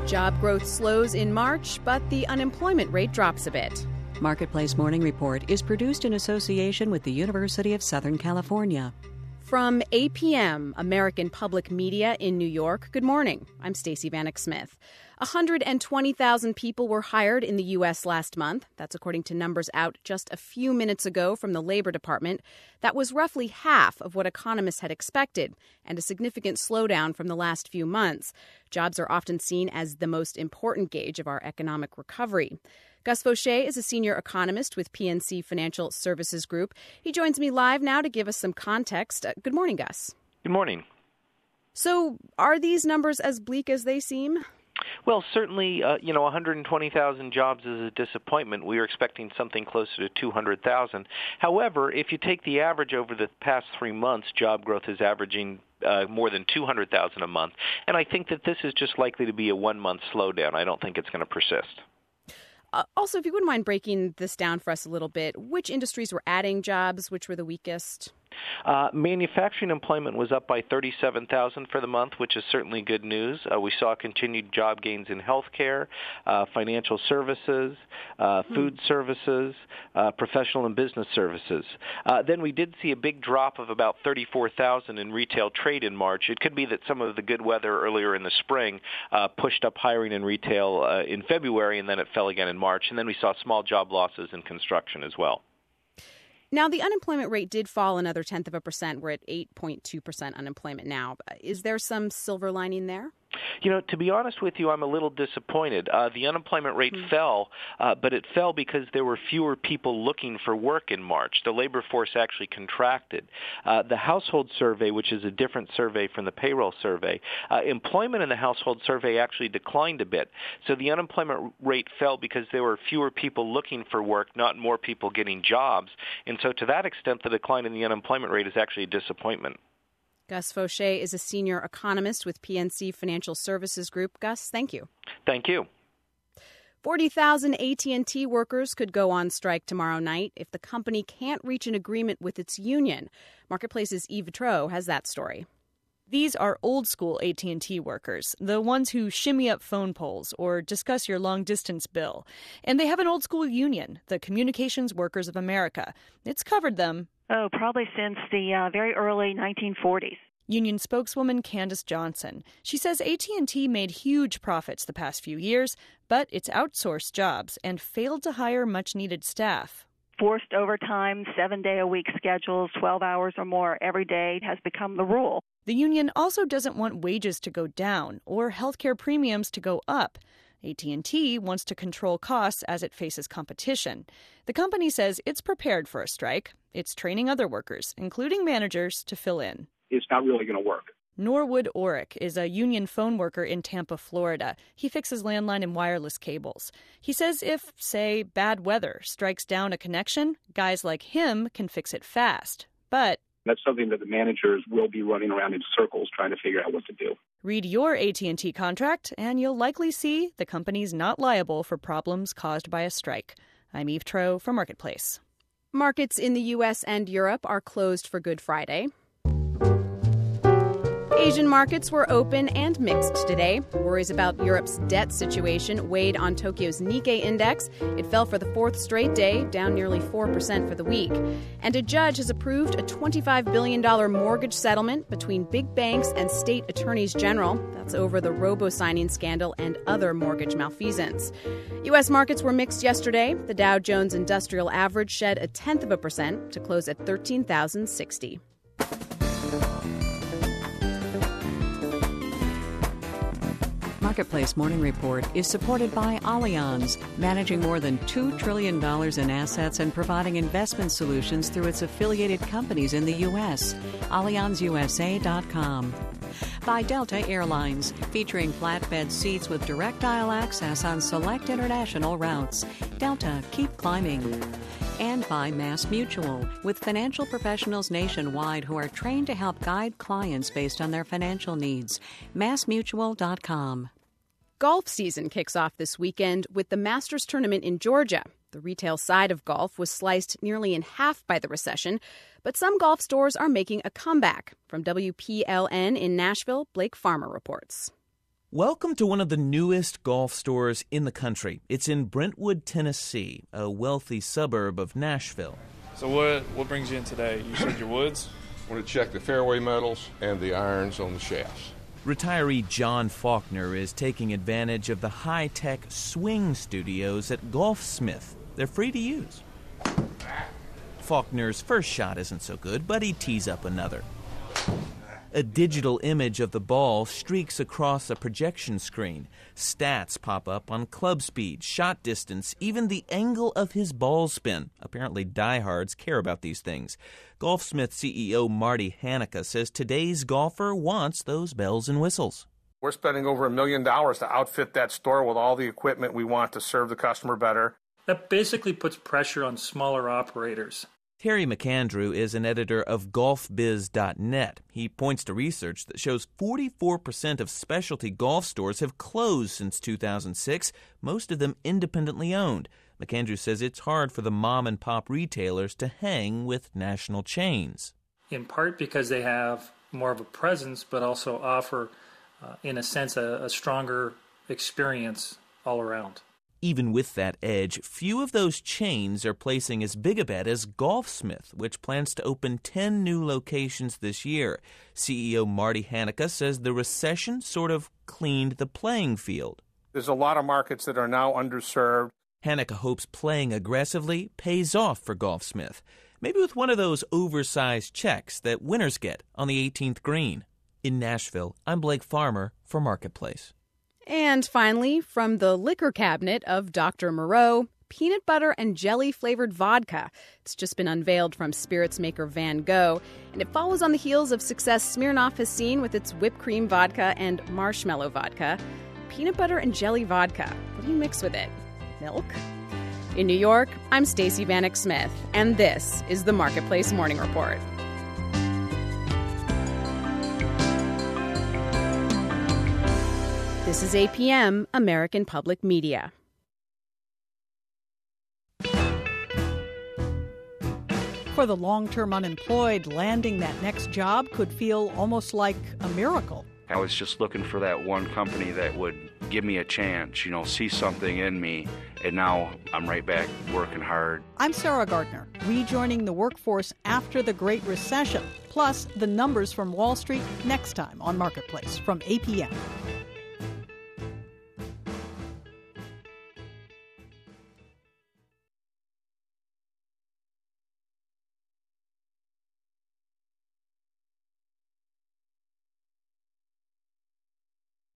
Job growth slows in March, but the unemployment rate drops a bit. Marketplace Morning Report is produced in association with the University of Southern California. From APM, American Public Media in New York, good morning. I'm Stacey Vanek Smith. 120,000 people were hired in the U.S. last month. That's according to numbers out just a few minutes ago from the Labor Department. That was roughly half of what economists had expected, and a significant slowdown from the last few months. Jobs are often seen as the most important gauge of our economic recovery. Gus Faucher is a senior economist with PNC Financial Services Group. He joins me live now to give us some context. Good morning, Gus. Good morning. So are these numbers as bleak as they seem? Well, certainly, 120,000 jobs is a disappointment. We were expecting something closer to 200,000. However, if you take the average over the past 3 months, job growth is averaging more than 200,000 a month. And I think that this is just likely to be a one-month slowdown. I don't think it's going to persist. Also, if you wouldn't mind breaking this down for us a little bit, which industries were adding jobs, which were the weakest? Manufacturing employment was up by 37,000 for the month, which is certainly good news. We saw continued job gains in healthcare, financial services, food services, professional and business services. Then we did see a big drop of about 34,000 in retail trade in March. It could be that some of the good weather earlier in the spring pushed up hiring in retail in February, and then it fell again in March. And then we saw small job losses in construction as well. Now, the unemployment rate did fall another 0.1%. We're at 8.2% unemployment now. Is there some silver lining there? To be honest with you, I'm a little disappointed. The unemployment rate fell, but it fell because there were fewer people looking for work in March. The labor force actually contracted. The household survey, which is a different survey from the payroll survey, employment in the household survey actually declined a bit. So the unemployment rate fell because there were fewer people looking for work, not more people getting jobs. And so to that extent, the decline in the unemployment rate is actually a disappointment. Gus Faucher is a senior economist with PNC Financial Services Group. Gus, thank you. Thank you. 40,000 AT&T workers could go on strike tomorrow night if the company can't reach an agreement with its union. Marketplace's Eve Vitro has that story. These are old-school AT&T workers, the ones who shimmy up phone poles or discuss your long-distance bill. And they have an old-school union, the Communications Workers of America. It's covered them. Oh, probably since the very early 1940s. Union spokeswoman Candace Johnson. She says AT&T made huge profits the past few years, but it's outsourced jobs and failed to hire much-needed staff. Forced overtime, 7-day-a-week schedules, 12 hours or more every day has become the rule. The union also doesn't want wages to go down or healthcare premiums to go up. AT&T wants to control costs as it faces competition. The company says it's prepared for a strike. It's training other workers, including managers, to fill in. It's not really going to work. Norwood Orrick is a union phone worker in Tampa, Florida. He fixes landline and wireless cables. He says if, say, bad weather strikes down a connection, guys like him can fix it fast. But that's something that the managers will be running around in circles trying to figure out what to do. Read your AT&T contract, and you'll likely see the company's not liable for problems caused by a strike. I'm Eve Tro for Marketplace. Markets in the U.S. and Europe are closed for Good Friday. Asian markets were open and mixed today. Worries about Europe's debt situation weighed on Tokyo's Nikkei index. It fell for the fourth straight day, down nearly 4% for the week. And a judge has approved a $25 billion mortgage settlement between big banks and state attorneys general. That's over the robo-signing scandal and other mortgage malfeasance. U.S. markets were mixed yesterday. The Dow Jones Industrial Average shed 0.1% to close at 13,060. Marketplace Morning Report is supported by Allianz, managing more than $2 trillion in assets and providing investment solutions through its affiliated companies in the U.S. AllianzUSA.com. By Delta Airlines, featuring flatbed seats with direct aisle access on select international routes. Delta, keep climbing. And by Mass Mutual, with financial professionals nationwide who are trained to help guide clients based on their financial needs. MassMutual.com. Golf season kicks off this weekend with the Masters Tournament in Georgia. The retail side of golf was sliced nearly in half by the recession, but some golf stores are making a comeback. From WPLN in Nashville, Blake Farmer reports. Welcome to one of the newest golf stores in the country. It's in Brentwood, Tennessee, a wealthy suburb of Nashville. So what brings you in today? You said your woods? I want to check the fairway metals and the irons on the shafts. Retiree John Faulkner is taking advantage of the high-tech swing studios at Golfsmith. They're free to use. Faulkner's first shot isn't so good, but he tees up another. A digital image of the ball streaks across a projection screen. Stats pop up on club speed, shot distance, even the angle of his ball spin. Apparently diehards care about these things. Golfsmith CEO Marty Hanica says today's golfer wants those bells and whistles. We're spending over $1 million to outfit that store with all the equipment we want to serve the customer better. That basically puts pressure on smaller operators. Terry McAndrew is an editor of GolfBiz.net. He points to research that shows 44% of specialty golf stores have closed since 2006, most of them independently owned. McAndrew says it's hard for the mom-and-pop retailers to hang with national chains. In part because they have more of a presence, but also offer, in a sense, a stronger experience all around. Even with that edge, few of those chains are placing as big a bet as Golfsmith, which plans to open 10 new locations this year. CEO Marty Hanica says the recession sort of cleaned the playing field. There's a lot of markets that are now underserved. Hanica hopes playing aggressively pays off for Golfsmith, maybe with one of those oversized checks that winners get on the 18th green. In Nashville, I'm Blake Farmer for Marketplace. And finally, from the liquor cabinet of Dr. Moreau, peanut butter and jelly-flavored vodka. It's just been unveiled from spirits maker Van Gogh, and it follows on the heels of success Smirnoff has seen with its whipped cream vodka and marshmallow vodka. Peanut butter and jelly vodka. What do you mix with it? Milk? In New York, I'm Stacey Vanek Smith, and this is the Marketplace Morning Report. This is APM, American Public Media. For the long-term unemployed, landing that next job could feel almost like a miracle. I was just looking for that one company that would give me a chance, see something in me, and now I'm right back working hard. I'm Sarah Gardner, rejoining the workforce after the Great Recession, plus the numbers from Wall Street next time on Marketplace from APM.